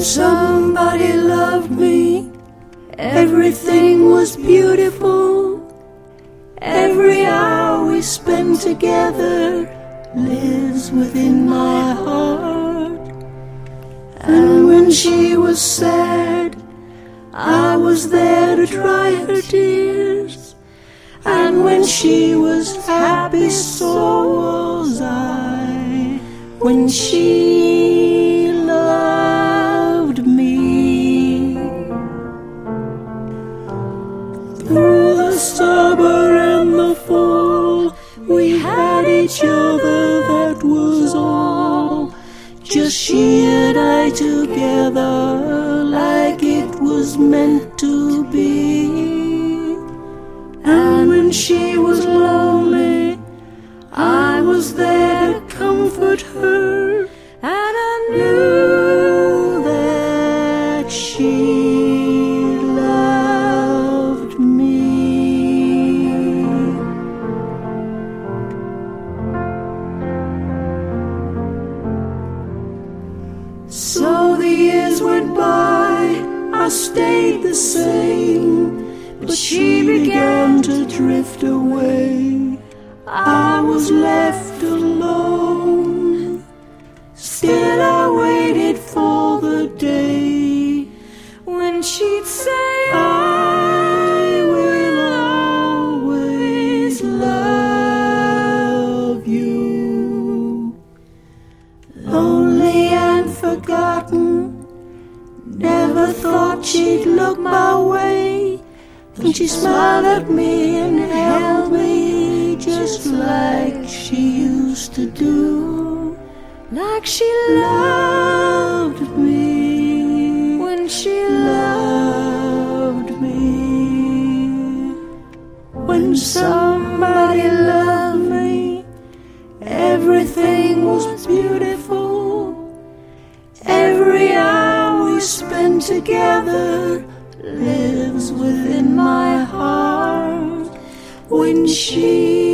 somebody loved me, everything was beautiful. Every hour we spend together lives within my heart. And when she was sad, I was there to dry her tears. And when she was happy, so was I. When she loved me. Through the summer and the fall, we had each other, that was all. Just she and I together, like it was meant to be. And when she was lonely, I was there to comfort her. And I knew that she loved me. So the years went by, I stayed the same, but she began to drift away. I was left alone. Still I waited for the day when she'd say, I will always love you. Lonely and forgotten, never thought she'd look my way. Then she smiled at me and held me just like she used to do. Like she loved me when she loved me. When somebody loved me, everything was beautiful. Every hour we spent together lives within my heart. When she